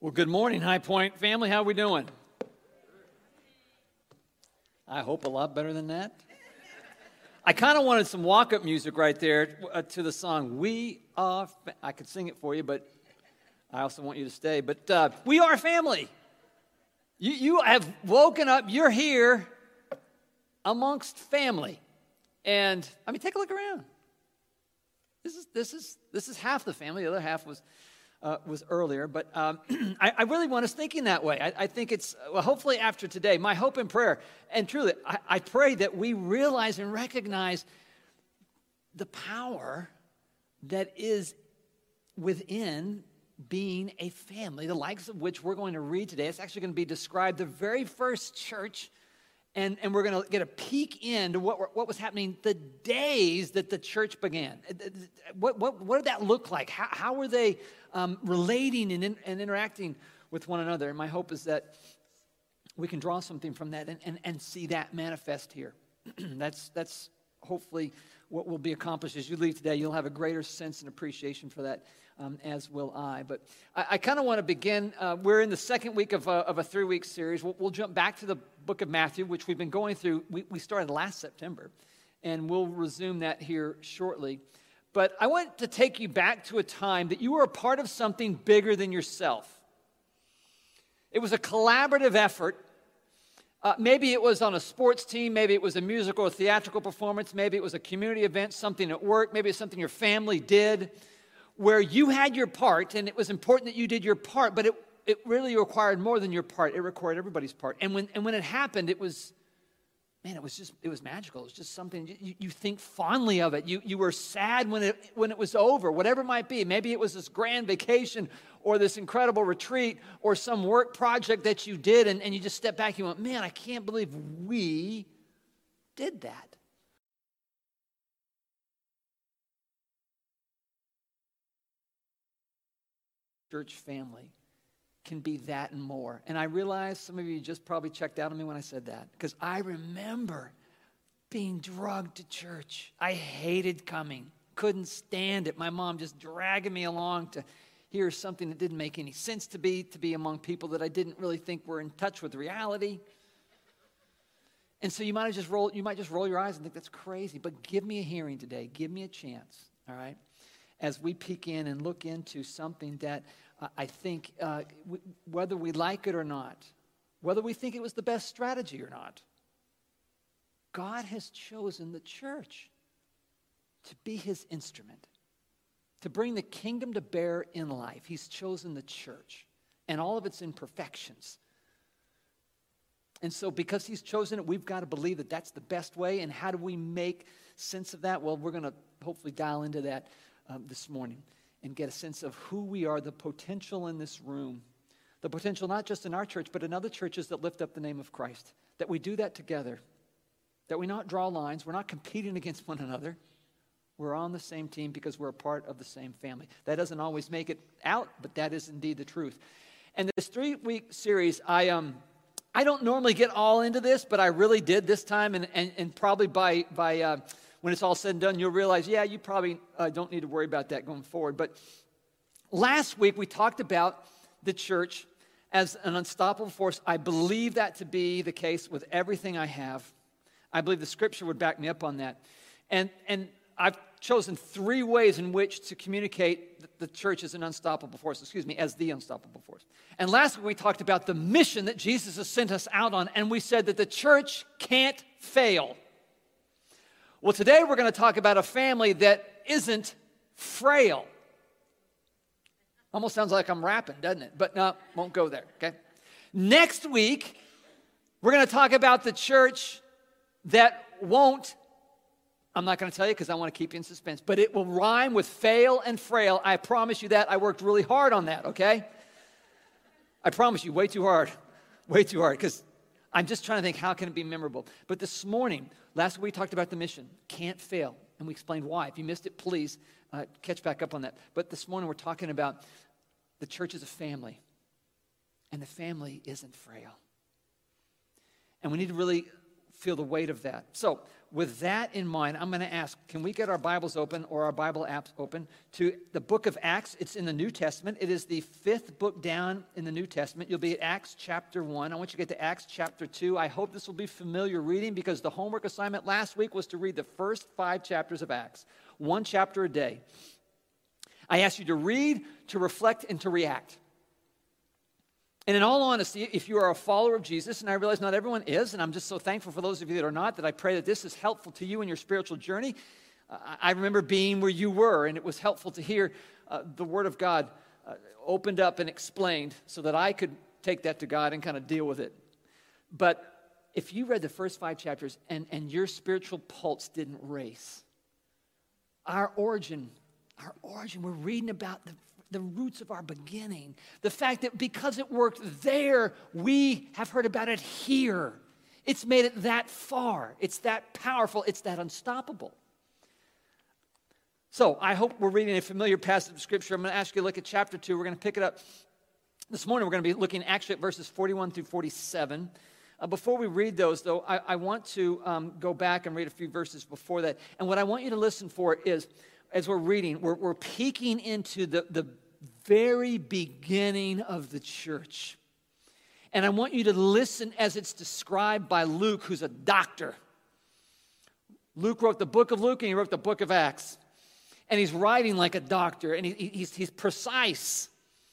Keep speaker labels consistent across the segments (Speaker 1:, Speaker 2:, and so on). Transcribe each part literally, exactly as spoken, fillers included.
Speaker 1: Well, good morning, High Point family. How are we doing? I hope a lot better than that. I kind of wanted some walk-up music right there uh, to the song, We Are Fa- I could sing it for you, but I also want you to stay. But uh, we are family. You, you have woken up. You're here amongst family. And, I mean, take a look around. This is, this is, this is half the family. The other half was... Uh, was earlier, but um, I, I really want us thinking that way. I, I think it's, well, hopefully after today, my hope and prayer, and truly, I, I pray that we realize and recognize the power that is within being a family, the likes of which we're going to read today. It's actually going to be described the very first church, and, and we're going to get a peek into what, what was happening the days that the church began. What, what, what did that look like? How, how were they um, relating and, in, and interacting with one another? And my hope is that we can draw something from that and, and, and see that manifest here. that's, that's hopefully what will be accomplished as you leave today. You'll have a greater sense and appreciation for that, um, as will I. But I, I kind of want to begin. Uh, we're in the second week of a, of a three-week series. We'll, we'll jump back to the book of Matthew, which we've been going through. We, we started last September, and we'll resume that here shortly. But I want to take you back to a time that you were a part of something bigger than yourself. It was a collaborative effort. Uh, maybe it was on a sports team, maybe it was a musical or theatrical performance, maybe it was a community event, something at work, maybe it's something your family did, where you had your part, and it was important that you did your part, but it, it really required more than your part. It required everybody's part. And when and when it happened, it was, man, it was just, it was magical. It was just something, you, you think fondly of it. You, you were sad when it, when it was over, whatever it might be. Maybe it was this grand vacation or this incredible retreat or some work project that you did, and, and you just step back and you went, man, I can't believe we did that. Church family can be that and more. And I realize some of you just probably checked out on me when I said that, because I remember being drugged to church. I hated coming, couldn't stand it. My mom just dragging me along to hear something that didn't make any sense to be, to be among people that I didn't really think were in touch with reality. And so you might just roll, you might just roll your eyes and think that's crazy. But give me a hearing today. Give me a chance, all right? As we peek in and look into something that uh, I think, uh, w- whether we like it or not, whether we think it was the best strategy or not, God has chosen the church to be his instrument, to bring the kingdom to bear in life. He's chosen the church and all of its imperfections. And so because he's chosen it, we've got to believe that that's the best way. And how do we make sense of that? Well, we're going to hopefully dial into that um, this morning and get a sense of who we are, the potential in this room, the potential not just in our church, but in other churches that lift up the name of Christ, that we do that together, that we not draw lines, we're not competing against one another. We're on the same team because we're a part of the same family. That doesn't always make it out, but that is indeed the truth. And this three-week series, I um, I don't normally get all into this, but I really did this time, and and, and probably by by uh, when it's all said and done, you'll realize, yeah, you probably uh, don't need to worry about that going forward. But last week we talked about the church as an unstoppable force. I believe that to be the case with everything I have. I believe the Scripture would back me up on that, and and. I've chosen three ways in which to communicate that the church is an unstoppable force, excuse me, as the unstoppable force. And last week we talked about the mission that Jesus has sent us out on, and we said that the church can't fail. Well, today we're going to talk about a family that isn't frail. Almost sounds like I'm rapping, doesn't it? But no, won't go there, okay? Next week, we're going to talk about the church that won't I'm not going to tell you because I want to keep you in suspense, but it will rhyme with fail and frail. I promise you that. I worked really hard on that, okay? I promise you, way too hard. Way too hard, because I'm just trying to think, how can it be memorable? But this morning, last week we talked about the mission. Can't fail. And we explained why. If you missed it, please uh, catch back up on that. But this morning we're talking about the church is a family. And the family isn't frail. And we need to really feel the weight of that. So with that in mind, I'm going to ask, can we get our Bibles open or our Bible apps open to the book of Acts? It's in the New Testament. It is the fifth book down in the New Testament. You'll be at Acts chapter one. I want you to get to Acts chapter two. I hope this will be familiar reading because the homework assignment last week was to read the first five chapters of Acts, one chapter a day. I asked you to read, to reflect, and to react. And in all honesty, if you are a follower of Jesus, and I realize not everyone is, and I'm just so thankful for those of you that are not, that I pray that this is helpful to you in your spiritual journey. Uh, I remember being where you were, and it was helpful to hear uh, the Word of God uh, opened up and explained so that I could take that to God and kind of deal with it. But if you read the first five chapters and, and your spiritual pulse didn't race, our origin, our origin, we're reading about the the roots of our beginning. The fact that because it worked there, we have heard about it here. It's made it that far. It's that powerful. It's that unstoppable. So I hope we're reading a familiar passage of Scripture. I'm going to ask you to look at chapter two. We're going to pick it up. This morning we're going to be looking actually at verses forty-one through forty-seven. Uh, before we read those, though, I, I want to um, go back and read a few verses before that. And what I want you to listen for is, as we're reading, we're, we're peeking into the, the very beginning of the church. And I want you to listen as it's described by Luke, who's a doctor. Luke wrote the book of Luke and he wrote the book of Acts. And he's writing like a doctor, and he, he's, he's precise.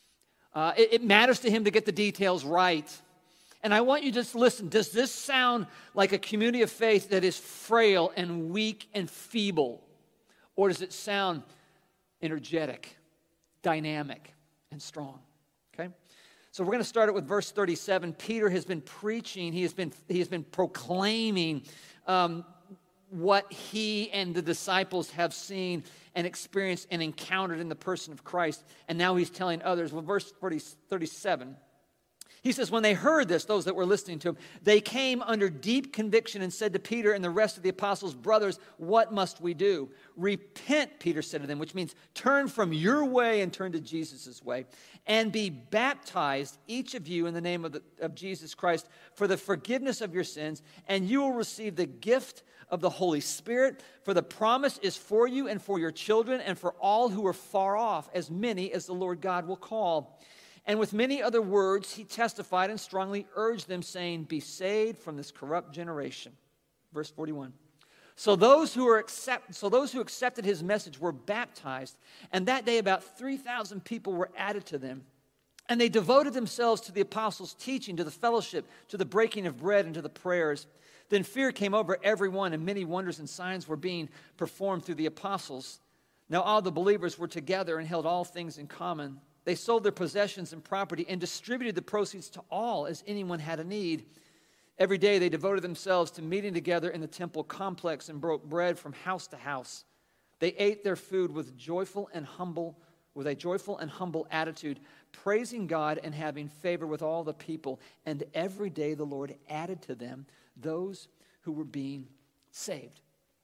Speaker 1: Uh, it, it matters to him to get the details right. And I want you to just listen. Does this sound like a community of faith that is frail and weak and feeble? Or does it sound energetic, dynamic, and strong? Okay? So we're going to start it with verse thirty-seven. Peter has been preaching. He has been, he has been proclaiming um, what he and the disciples have seen and experienced and encountered in the person of Christ. And now he's telling others. Well, verse thirty-seven. He says, when they heard this, those that were listening to him, they came under deep conviction and said to Peter and the rest of the apostles, brothers, what must we do? Repent, Peter said to them, which means turn from your way and turn to Jesus' way, and be baptized, each of you, in the name of, the, of Jesus Christ for the forgiveness of your sins, and you will receive the gift of the Holy Spirit, for the promise is for you and for your children and for all who are far off, as many as the Lord God will call. And with many other words, he testified and strongly urged them, saying, be saved from this corrupt generation. Verse forty-one. So those who are accept, so those who accepted his message were baptized, and that day about three thousand people were added to them. And they devoted themselves to the apostles' teaching, to the fellowship, to the breaking of bread, and to the prayers. Then fear came over everyone, and many wonders and signs were being performed through the apostles. Now all the believers were together and held all things in common. They sold their possessions and property and distributed the proceeds to all as anyone had a need. Every day they devoted themselves to meeting together in the temple complex and broke bread from house to house. They ate their food with joyful and humble, with a joyful and humble attitude, praising God and having favor with all the people. And every day the Lord added to them those who were being saved.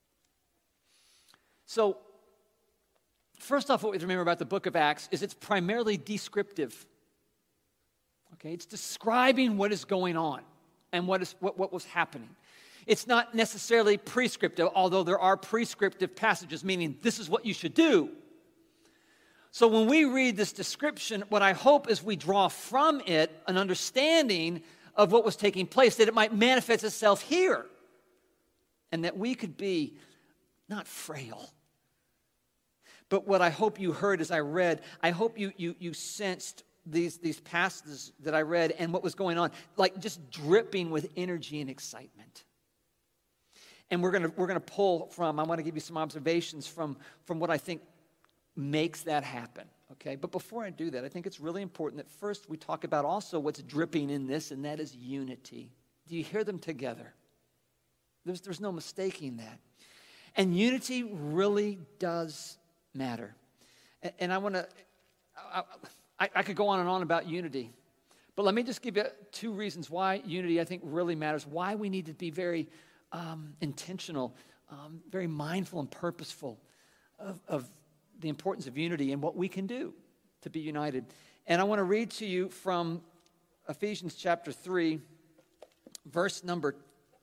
Speaker 1: So, first off, what we have to remember about the book of Acts is it's primarily descriptive. Okay, it's describing what is going on and what is what, what was happening. It's not necessarily prescriptive, although there are prescriptive passages, meaning this is what you should do. So when we read this description, what I hope is we draw from it an understanding of what was taking place, that it might manifest itself here, and that we could be not frail. But what I hope you heard as I read, I hope you you you sensed these, these passages that I read and what was going on, like just dripping with energy and excitement. And we're gonna we're gonna pull from, I want to give you some observations from, from what I think makes that happen. Okay, but before I do that, I think it's really important that first we talk about also what's dripping in this, and that is unity. Do you hear them together? There's there's no mistaking that. And unity really does matter. And, and I want to, I, I, I could go on and on about unity, but let me just give you two reasons why unity I think really matters, why we need to be very um, intentional, um, very mindful and purposeful of, of the importance of unity and what we can do to be united. And I want to read to you from Ephesians chapter three, verse number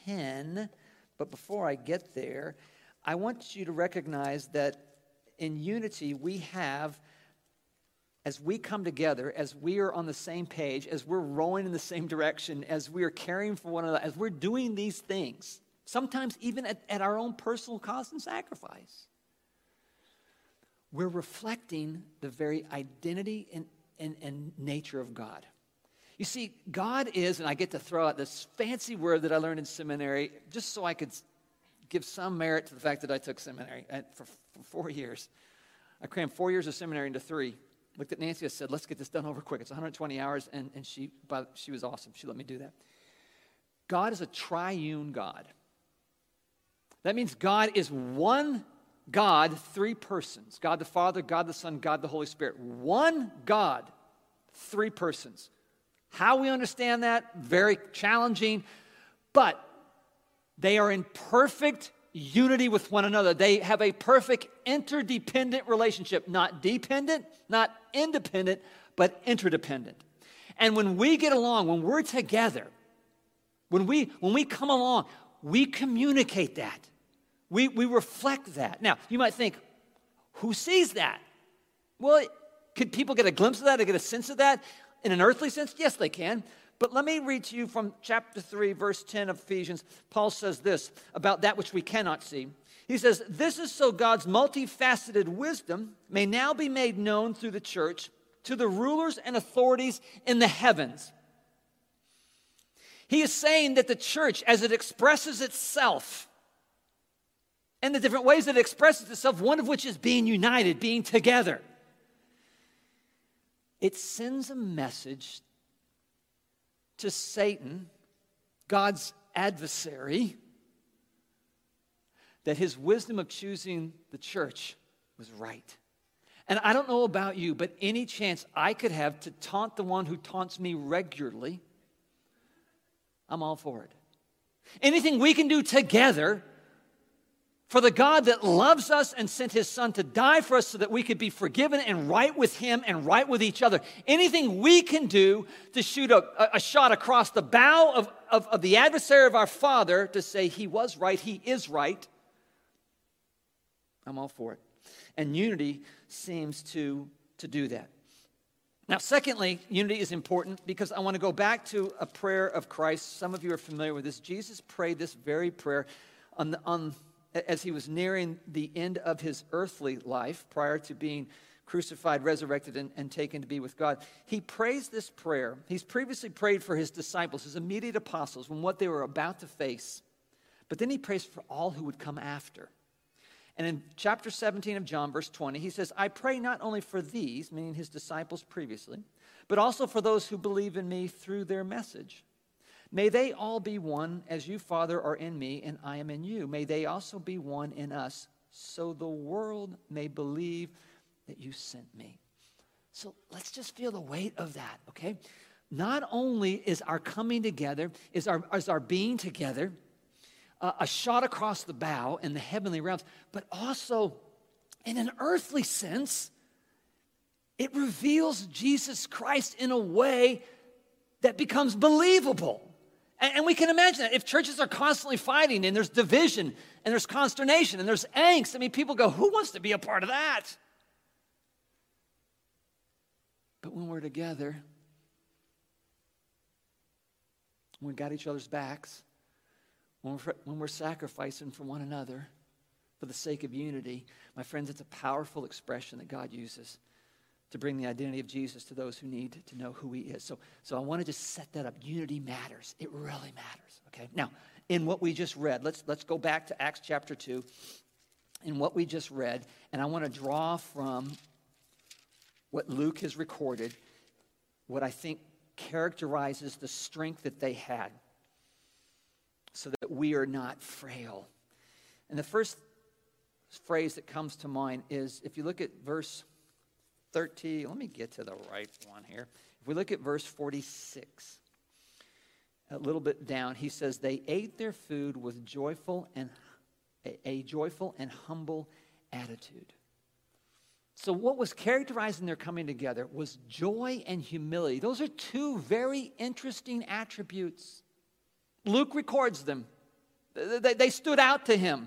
Speaker 1: ten, but before I get there, I want you to recognize that in unity we have, as we come together, as we are on the same page, as we're rowing in the same direction, as we are caring for one another, as we're doing these things, sometimes even at, at our own personal cost and sacrifice, we're reflecting the very identity and, and, and nature of God. You see, God is, and I get to throw out this fancy word that I learned in seminary, just so I could give some merit to the fact that I took seminary for, for four years. I crammed four years of seminary into three. Looked at Nancy and said, let's get this done over quick. It's one hundred twenty hours, and, and she, but she was awesome. She let me do that. God is a triune God. That means God is one God, three persons. God the Father, God the Son, God the Holy Spirit. One God, three persons. How we understand that, very challenging, but they are in perfect unity with one another. They have a perfect interdependent relationship, not dependent, not independent, but interdependent. And when we get along, when we're together, when we when we come along, we communicate that. We, we reflect that. Now, you might think, who sees that? Well, could people get a glimpse of that or get a sense of that in an earthly sense? Yes, they can. But let me read to you from chapter three, verse ten of Ephesians. Paul says this about that which we cannot see. He says, this is so God's multifaceted wisdom may now be made known through the church to the rulers and authorities in the heavens. He is saying that the church, as it expresses itself, and the different ways that it expresses itself, one of which is being united, being together, it sends a message to Satan, God's adversary, that his wisdom of choosing the church was right. And I don't know about you, but any chance I could have to taunt the one who taunts me regularly, I'm all for it. Anything we can do together for the God that loves us and sent his son to die for us so that we could be forgiven and right with him and right with each other. Anything we can do to shoot a, a shot across the bow of, of, of the adversary of our Father to say he was right, he is right, I'm all for it. And unity seems to, to do that. Now, secondly, unity is important because I want to go back to a prayer of Christ. Some of you are familiar with this. Jesus prayed this very prayer on the, on as he was nearing the end of his earthly life, prior to being crucified, resurrected, and, and taken to be with God. He prays this prayer. He's previously prayed for his disciples, his immediate apostles, when what they were about to face. But then he prays for all who would come after. And in chapter seventeen of John, verse twenty, he says, I pray not only for these, meaning his disciples previously, but also for those who believe in me through their message. May they all be one as you, Father, are in me and I am in you. May they also be one in us, so the world may believe that you sent me. So let's just feel the weight of that, okay? Not only is our coming together, is our, is our being together, uh, a shot across the bow in the heavenly realms, but also in an earthly sense, it reveals Jesus Christ in a way that becomes believable. And we can imagine that if churches are constantly fighting and there's division and there's consternation and there's angst, I mean, people go, who wants to be a part of that? But when we're together, when we've got each other's backs, when we're, when we're sacrificing for one another for the sake of unity, my friends, it's a powerful expression that God uses to bring the identity of Jesus to those who need to know who he is. So, so I want to just set that up. Unity matters. It really matters, okay? Now, in what we just read, let's, let's go back to Acts chapter two. In what we just read, and I want to draw from what Luke has recorded, what I think characterizes the strength that they had so that we are not frail. And the first phrase that comes to mind is, if you look at verse thirteen, let me get to the right one here. If we look at verse forty-six, a little bit down, he says, they ate their food with joyful and a, a joyful and humble attitude. So what was characterizing their coming together was joy and humility. Those are two very interesting attributes. Luke records them. They, they stood out to him.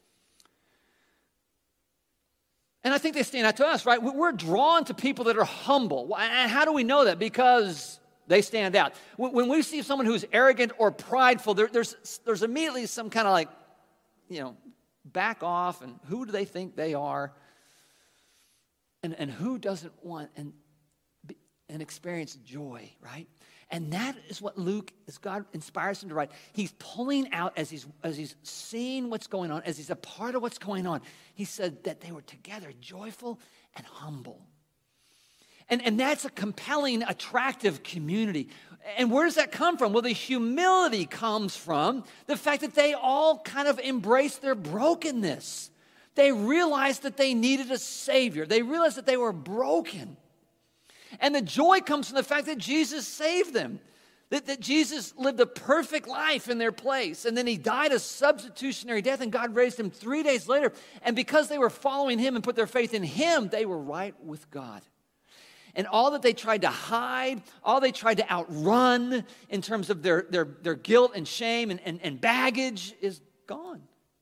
Speaker 1: And I think they stand out to us, right? We're drawn to people that are humble. And how do we know that? Because they stand out. When we see someone who's arrogant or prideful, there, there's, there's immediately some kind of like, you know, back off, and who do they think they are? And, and who doesn't want and, and experience joy, right? And that is what Luke, as God inspires him to write, he's pulling out as he's, as he's seeing what's going on, as he's a part of what's going on. He said that they were together, joyful and humble. And, and that's a compelling, attractive community. And where does that come from? Well, the humility comes from the fact that they all kind of embraced their brokenness. They realized that they needed a Savior. They realized that they were broken. And the joy comes from the fact that Jesus saved them, that, that Jesus lived a perfect life in their place, and then he died a substitutionary death, and God raised him three days later. And because they were following him and put their faith in him, they were right with God. And all that they tried to hide, all they tried to outrun in terms of their, their, their guilt and shame and, and, and baggage is gone.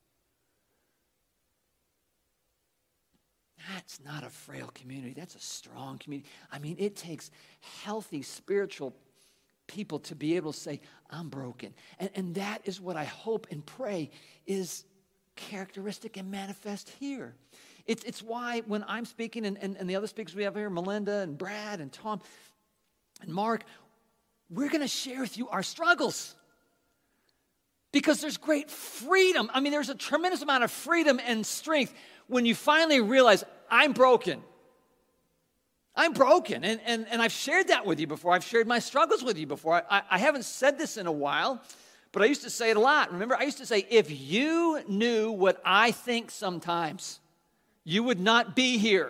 Speaker 1: That's not a frail community. That's a strong community. I mean, it takes healthy spiritual people to be able to say, I'm broken. And, and that is what I hope and pray is characteristic and manifest here. It's, it's why when I'm speaking, and, and, and the other speakers we have here, Melinda and Brad and Tom and Mark, we're going to share with you our struggles. Because there's great freedom. I mean, there's a tremendous amount of freedom and strength when you finally realize, I'm broken. I'm broken. And, and, and I've shared that with you before. I've shared my struggles with you before. I, I haven't said this in a while, but I used to say it a lot. Remember, I used to say, if you knew what I think sometimes, you would not be here.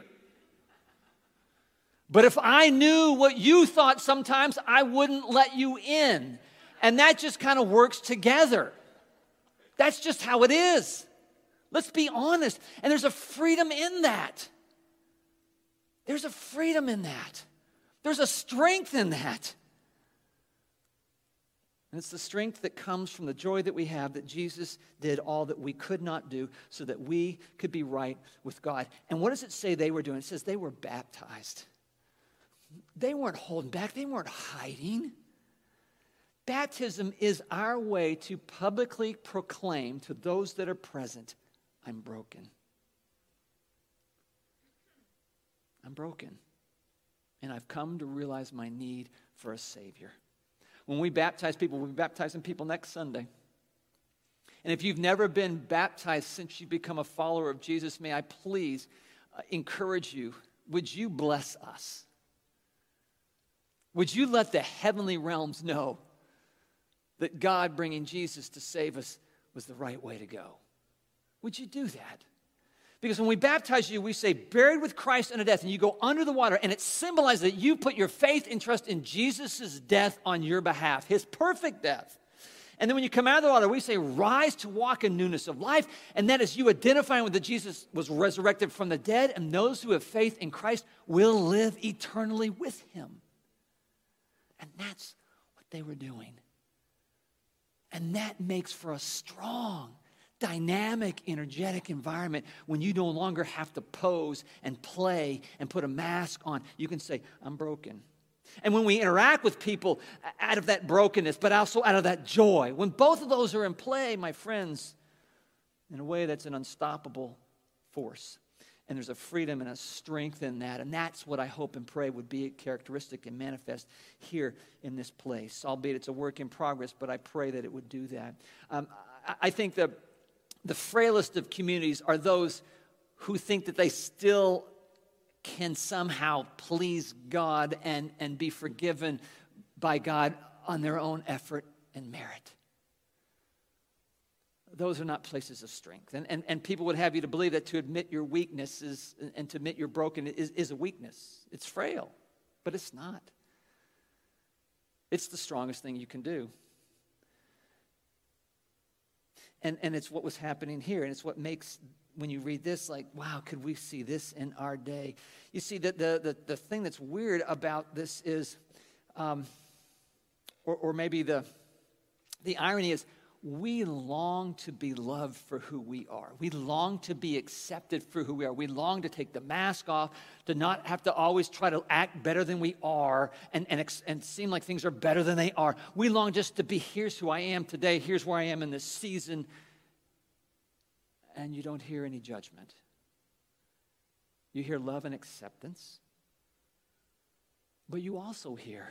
Speaker 1: But if I knew what you thought sometimes, I wouldn't let you in. And that just kind of works together. That's just how it is. Let's be honest. And there's a freedom in that. There's a freedom in that. There's a strength in that. And it's the strength that comes from the joy that we have that Jesus did all that we could not do so that we could be right with God. And what does it say they were doing? It says they were baptized. They weren't holding back. They weren't hiding. Baptism is our way to publicly proclaim to those that are present, I'm broken. I'm broken. And I've come to realize my need for a Savior. When we baptize people, we'll be baptizing people next Sunday. And if you've never been baptized since you've become a follower of Jesus, may I please uh, encourage you, would you bless us? Would you let the heavenly realms know that God bringing Jesus to save us was the right way to go? Would you do that? Because when we baptize you, we say, buried with Christ unto death, and you go under the water, and it symbolizes that you put your faith and trust in Jesus' death on your behalf, his perfect death. And then when you come out of the water, we say, rise to walk in newness of life, and that is you identifying with that Jesus was resurrected from the dead, and those who have faith in Christ will live eternally with him. And that's what they were doing. And that makes for a strong, dynamic, energetic environment when you no longer have to pose and play and put a mask on. You can say, I'm broken. And when we interact with people out of that brokenness, but also out of that joy, when both of those are in play, my friends, in a way that's an unstoppable force. And there's a freedom and a strength in that. And that's what I hope and pray would be characteristic and manifest here in this place. Albeit it's a work in progress, but I pray that it would do that. Um, I, I think the, the frailest of communities are those who think that they still can somehow please God and, and be forgiven by God on their own effort and merit. Those are not places of strength. And, and, and people would have you to believe that to admit your weakness is, and to admit you're broken is, is a weakness. It's frail, but it's not. It's the strongest thing you can do. And, and it's what was happening here, and it's what makes, when you read this, like, wow, could we see this in our day? You see, that the, the, the thing that's weird about this is, um, or, or maybe the, the irony is, we long to be loved for who we are. We long to be accepted for who we are. We long to take the mask off, to not have to always try to act better than we are and, and, and seem like things are better than they are. We long just to be, here's who I am today, here's where I am in this season. And you don't hear any judgment. You hear love and acceptance. But you also hear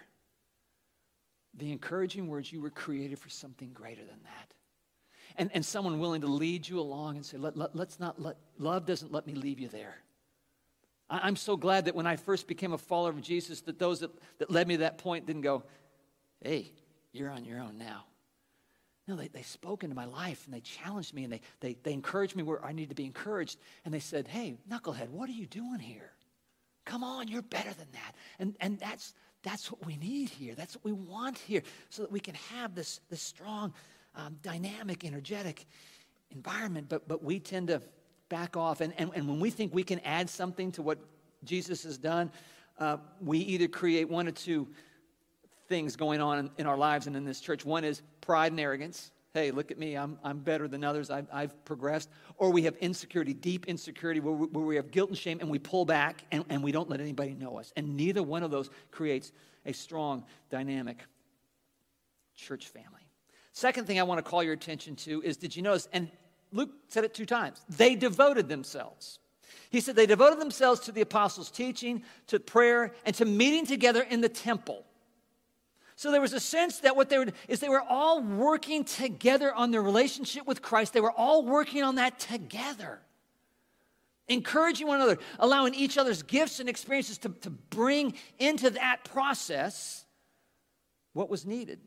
Speaker 1: the encouraging words, you were created for something greater than that. And, and someone willing to lead you along and say, let, let, let's not let, love doesn't let me leave you there. I, I'm so glad that when I first became a follower of Jesus, that those that, that led me to that point didn't go, hey, you're on your own now. No, they, they spoke into my life and they challenged me and they, they, they encouraged me where I need to be encouraged. And they said, hey, knucklehead, what are you doing here? Come on, you're better than that. And, and that's, That's what we need here. That's what we want here so that we can have this, this strong, um, dynamic, energetic environment. But, but we tend to back off. And, and, and when we think we can add something to what Jesus has done, uh, we either create one or two things going on in, in our lives and in this church. One is pride and arrogance. Hey, look at me, I'm, I'm better than others, I've, I've progressed. Or we have insecurity, deep insecurity, where we, where we have guilt and shame, and we pull back, and, and we don't let anybody know us. And neither one of those creates a strong, dynamic church family. Second thing I want to call your attention to is, did you notice, and Luke said it two times, they devoted themselves. He said they devoted themselves to the apostles' teaching, to prayer, and to meeting together in the temple. So there was a sense that what they were is they were all working together on their relationship with Christ. They were all working on that together. Encouraging one another, allowing each other's gifts and experiences to, to bring into that process what was needed.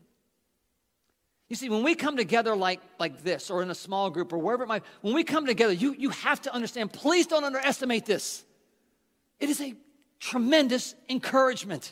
Speaker 1: You see, when we come together like, like this, or in a small group, or wherever it might, when we come together, you, you have to understand, please don't underestimate this. It is a tremendous encouragement.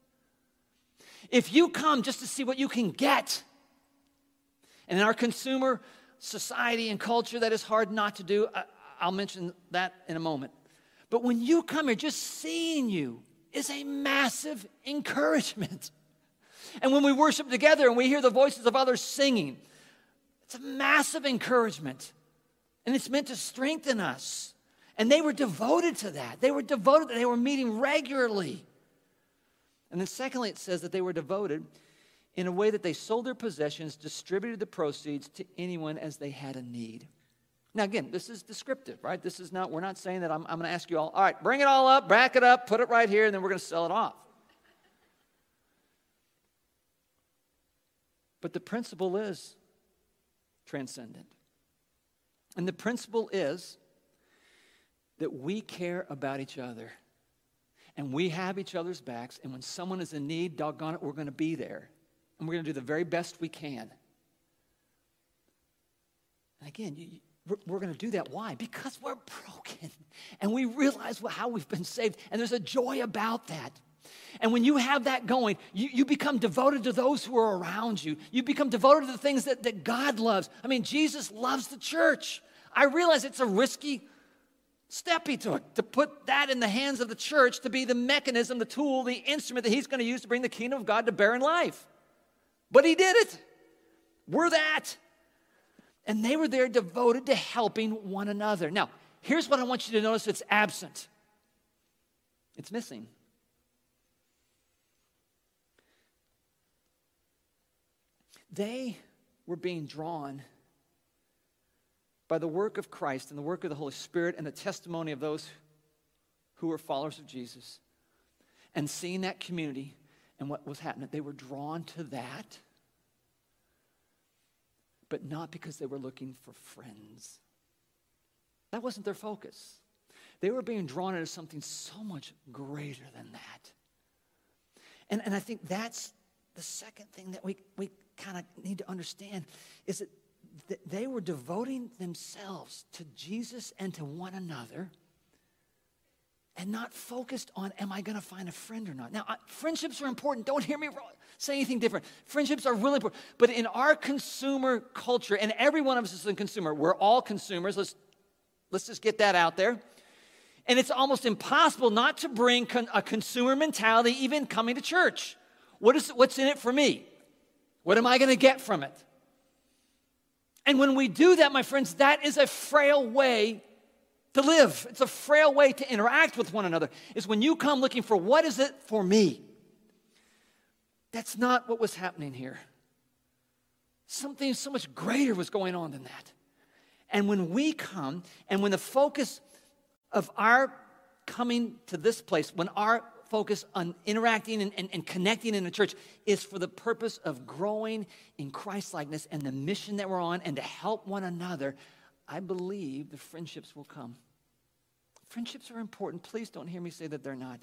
Speaker 1: If you come just to see what you can get, and in our consumer society and culture, that is hard not to do. I, I'll mention that in a moment. But when you come here, just seeing you is a massive encouragement. And when we worship together and we hear the voices of others singing, it's a massive encouragement. And it's meant to strengthen us. And they were devoted to that. They were devoted. They were meeting regularly. And then secondly, it says that they were devoted in a way that they sold their possessions, distributed the proceeds to anyone as they had a need. Now, again, this is descriptive, right? This is not, we're not saying that I'm, I'm going to ask you all, all right, bring it all up, back it up, put it right here, and then we're going to sell it off. But the principle is transcendent. And the principle is that we care about each other. And we have each other's backs, and when someone is in need, doggone it, we're going to be there. And we're going to do the very best we can. And again, you, we're, we're going to do that. Why? Because we're broken. And we realize how we've been saved. And there's a joy about that. And when you have that going, you, you become devoted to those who are around you. You become devoted to the things that, that God loves. I mean, Jesus loves the church. I realize it's a risky step he took to put that in the hands of the church to be the mechanism, the tool, the instrument that he's going to use to bring the kingdom of God to bear in life. But he did it. We're that. And they were there devoted to helping one another. Now, here's what I want you to notice that's absent. It's missing. They were being drawn by the work of Christ and the work of the Holy Spirit and the testimony of those who were followers of Jesus, and seeing that community and what was happening. They were drawn to that, but not because they were looking for friends. That wasn't their focus. They were being drawn into something so much greater than that. And, and I think that's the second thing that we, we kind of need to understand is that they were devoting themselves to Jesus and to one another and not focused on, am I going to find a friend or not? Now, friendships are important. Don't hear me say anything different. Friendships are really important. But in our consumer culture, and every one of us is a consumer, we're all consumers. Let's, let's just get that out there. And it's almost impossible not to bring con- a consumer mentality even coming to church. What is, what's in it for me? What am I going to get from it? And when we do that, my friends, that is a frail way to live. It's a frail way to interact with one another. Is when you come looking for what is it for me. That's not what was happening here. Something so much greater was going on than that. And when we come, and when the focus of our coming to this place, when our focus on interacting and, and, and connecting in the church is for the purpose of growing in Christ-likeness and the mission that we're on and to help one another, I believe the friendships will come. Friendships are important. Please don't hear me say that they're not.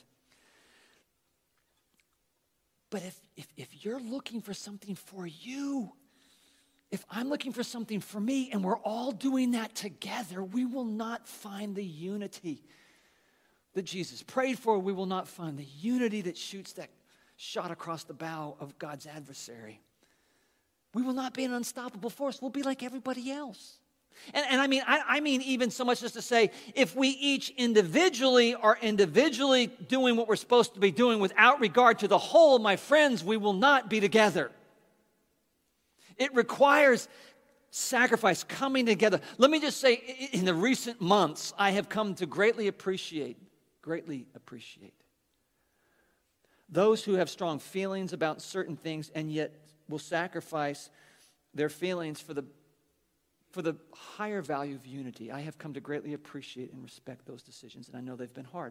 Speaker 1: But if, if, if you're looking for something for you, if I'm looking for something for me and we're all doing that together, we will not find the unity that Jesus prayed for. We will not find the unity that shoots that shot across the bow of God's adversary. We will not be an unstoppable force. We'll be like everybody else. And, and I mean, I, I mean even so much as to say, if we each individually are individually doing what we're supposed to be doing without regard to the whole, my friends, we will not be together. It requires sacrifice, coming together. Let me just say, in the recent months, I have come to greatly appreciate, greatly appreciate those who have strong feelings about certain things and yet will sacrifice their feelings for the For the higher value of unity. I have come to greatly appreciate and respect those decisions, and I know they've been hard.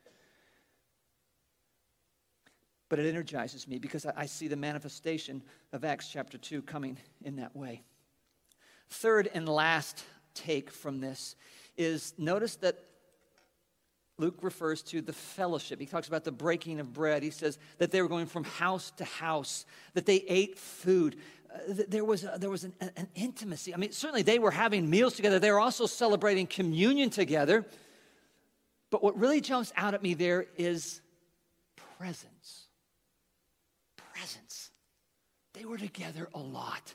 Speaker 1: But it energizes me because I see the manifestation of Acts chapter two coming in that way. Third and last take from this is, notice that Luke refers to the fellowship. He talks about the breaking of bread. He says that they were going from house to house, that they ate food. Uh, there was, a, there was an, an intimacy. I mean, certainly they were having meals together. They were also celebrating communion together. But what really jumps out at me there is presence. Presence. They were together a lot.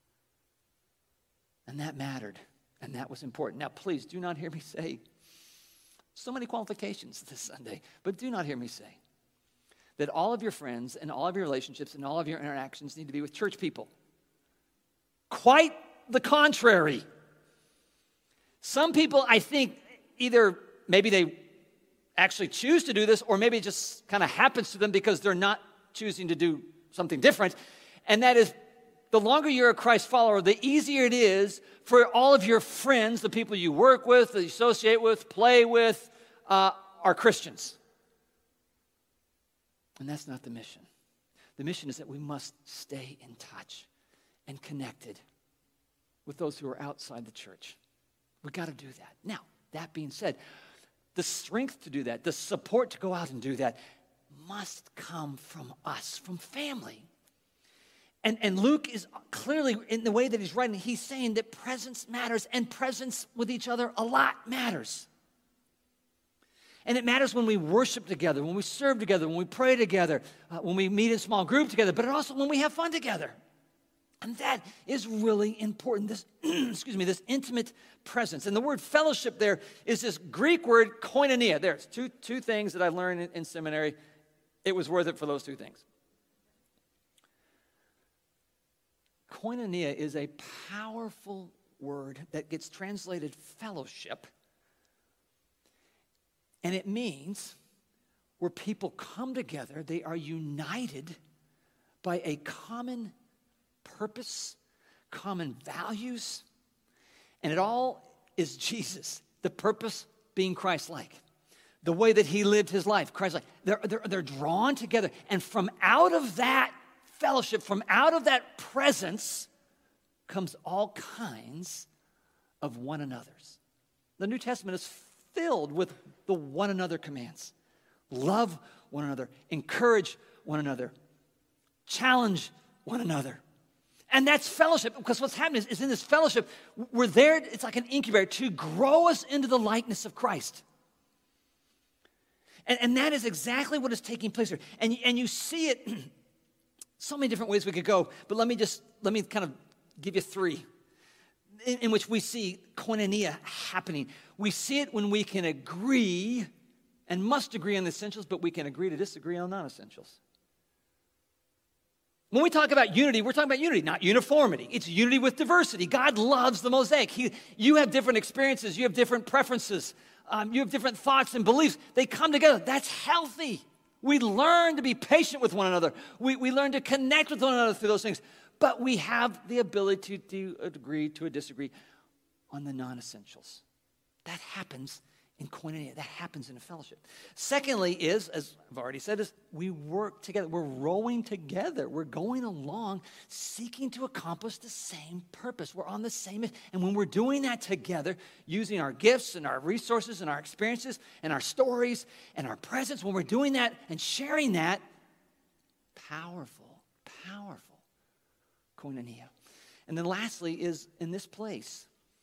Speaker 1: And that mattered. And that was important. Now, please do not hear me say so many qualifications this Sunday, but do not hear me say that all of your friends and all of your relationships and all of your interactions need to be with church people. Quite the contrary. Some people, I think, either maybe they actually choose to do this, or maybe it just kind of happens to them because they're not choosing to do something different. And that is, the longer you're a Christ follower, the easier it is for all of your friends, the people you work with, that you associate with, play with, uh, are Christians. And that's not the mission. The mission is that we must stay in touch and connected with those who are outside the church. We've got to do that. Now, that being said, the strength to do that, the support to go out and do that, must come from us, from family. And, and Luke is clearly, in the way that he's writing, he's saying that presence matters, and presence with each other a lot matters. And it matters when we worship together, when we serve together, when we pray together, uh, when we meet in small group together, but also when we have fun together. And that is really important, this, excuse me, this intimate presence. And the word fellowship there is this Greek word koinonia. There's two, two things that I learned in, in seminary. It was worth it for those two things. Koinonia is a powerful word that gets translated fellowship. And it means where people come together, they are united by a common purpose, common values, and it all is Jesus, the purpose being Christ-like. The way that he lived his life, Christ-like. They're, they're, they're drawn together, and from out of that fellowship, from out of that presence comes all kinds of one another's. The New Testament is filled with the one another commands. Love one another, encourage one another, challenge one another. And that's fellowship, because what's happening is, is in this fellowship, we're there, it's like an incubator to grow us into the likeness of Christ. And, and that is exactly what is taking place here. And, and you see it, so many different ways we could go, but let me just, let me kind of give you three in, in which we see koinonia happening. We see it when we can agree and must agree on the essentials, but we can agree to disagree on non-essentials. When we talk about unity, we're talking about unity, not uniformity. It's unity with diversity. God loves the mosaic. He, you have different experiences. You have different preferences. Um, you have different thoughts and beliefs. They come together. That's healthy. We learn to be patient with one another. We, we learn to connect with one another through those things. But we have the ability to, to agree to a disagree on the non-essentials. That happens in koinonia. That happens in a fellowship. Secondly is, as I've already said, is we work together. We're rowing together. We're going along seeking to accomplish the same purpose. We're on the same, and when we're doing that together, using our gifts and our resources and our experiences and our stories and our presence, when we're doing that and sharing that, powerful, powerful koinonia. And then lastly is in this place,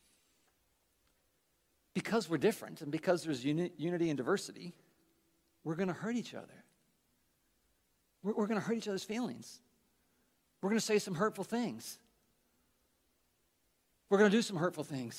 Speaker 1: because we're different and because there's uni- unity and diversity, we're going to hurt each other. We're, we're going to hurt each other's feelings. We're going to say some hurtful things. We're going to do some hurtful things.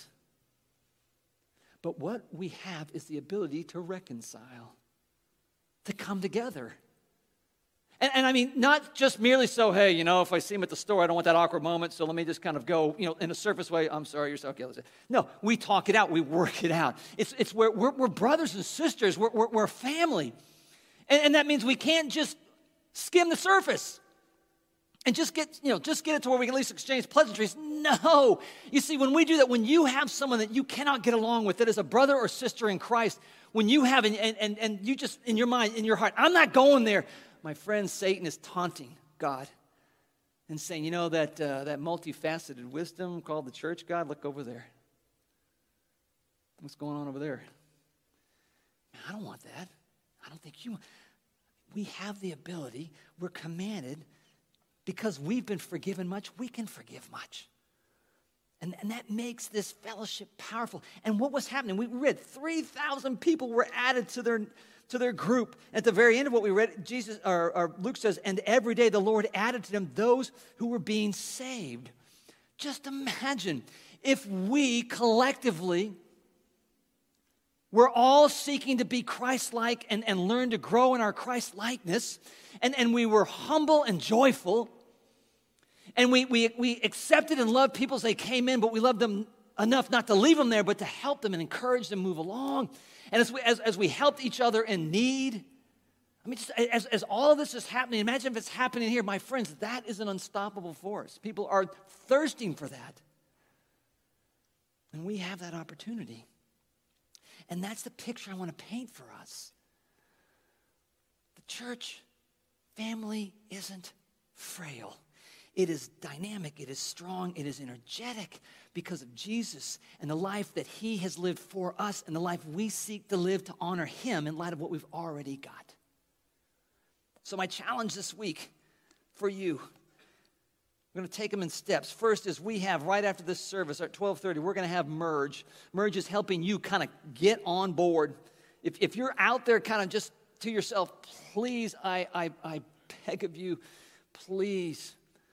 Speaker 1: But what we have is the ability to reconcile, to come together. And, and I mean, not just merely so, hey, you know, if I see him at the store, I don't want that awkward moment, so let me just kind of go, you know, in a surface way, I'm sorry, you're so, okay, let's say. No, we talk it out, we work it out. It's, it's where we're, we're brothers and sisters, we're, we're, we're family. And, and that means we can't just skim the surface and just get, you know, just get it to where we can at least exchange pleasantries. No. You see, when we do that, when you have someone that you cannot get along with, that is a brother or sister in Christ, when you have, and, and, and you just, in your mind, in your heart, I'm not going there. My friend Satan is taunting God and saying, you know, that uh, that multifaceted wisdom called the church, God, look over there. What's going on over there? I don't want that. I don't think you want. We have the ability, we're commanded, because we've been forgiven much, we can forgive much. And, and that makes this fellowship powerful. And what was happening? We read three thousand people were added to their to their group. At the very end of what we read, Jesus or, or Luke says, and every day the Lord added to them those who were being saved. Just imagine if we collectively were all seeking to be Christ-like and, and learn to grow in our Christ-likeness, and, and we were humble and joyful, and we, we, we accepted and loved people as they came in, but we loved them enough not to leave them there, but to help them and encourage them move along. And as we, as, as we helped each other in need, I mean, just as, as all of this is happening, imagine if it's happening here. My friends, that is an unstoppable force. People are thirsting for that. And we have that opportunity. And that's the picture I want to paint for us. The church family isn't frail. It is dynamic, it is strong, it is energetic because of Jesus and the life that he has lived for us and the life we seek to live to honor him in light of what we've already got. So my challenge this week for you, we're going to take them in steps. First is we have, right after this service at twelve thirty, we're going to have Merge. Merge is helping you kind of get on board. If, if you're out there kind of just to yourself, please, I, I, I beg of you, please,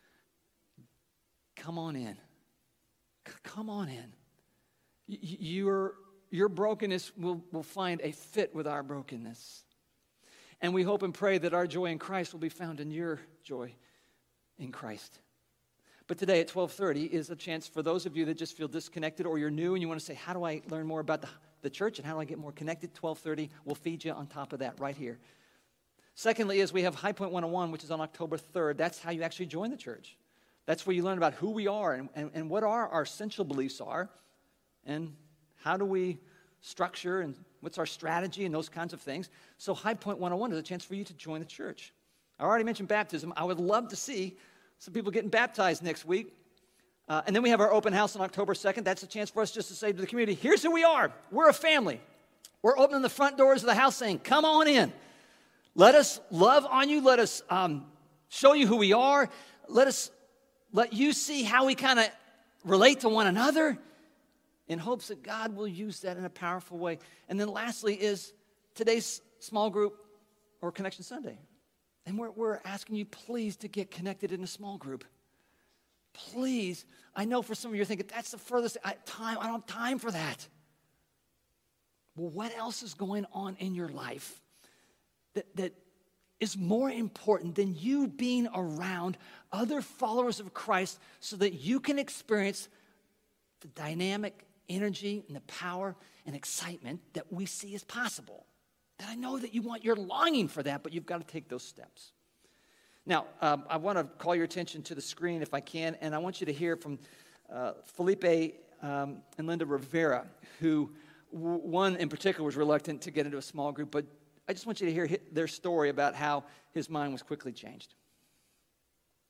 Speaker 1: come on in. C- come on in. Y- your, your brokenness will, will find a fit with our brokenness. And we hope and pray that our joy in Christ will be found in your joy in Christ. But today at twelve thirty is a chance for those of you that just feel disconnected or you're new and you want to say, how do I learn more about the, the church and how do I get more connected? twelve thirty, we'll feed you on top of that right here. Secondly is we have High Point one oh one, which is on October third. That's how you actually join the church. That's where you learn about who we are and, and, and what our, our essential beliefs are and how do we structure and what's our strategy and those kinds of things. So High Point one oh one is a chance for you to join the church. I already mentioned baptism. I would love to see some people getting baptized next week. Uh, and then we have our open house on October second. That's a chance for us just to say to the community, here's who we are. We're a family. We're opening the front doors of the house saying, come on in. Let us love on you. Let us um, show you who we are. Let us let you see how we kind of relate to one another in hopes that God will use that in a powerful way. And then lastly is today's small group or Connection Sunday. And we're, we're asking you, please, to get connected in a small group. Please. I know for some of you are thinking, that's the furthest I, time. I don't have time for that. Well, what else is going on in your life that, that is more important than you being around other followers of Christ so that you can experience the dynamic energy and the power and excitement that we see as possible. And I know that you want, you're longing for that, but you've got to take those steps. Now, um, I want to call your attention to the screen if I can, and I want you to hear from uh, Felipe um, and Linda Rivera, who w- one in particular was reluctant to get into a small group, but I just want you to hear their story about how his mind was quickly changed.